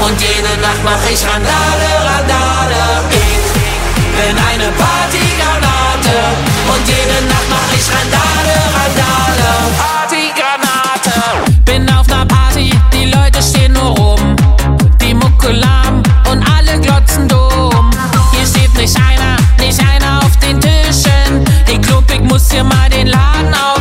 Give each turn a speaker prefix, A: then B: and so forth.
A: und jede Nacht mach ich Randale, Randale. Ich bin eine Partygranate und jede Nacht mach ich Randale, Randale. Partygranate.
B: Bin auf ner Party, die Leute stehen nur rum. Die Mucke lahm und alle glotzen dumm. Hier steht nicht einer auf den Tischen. Ich glaub, ich muss hier mal den Laden auf.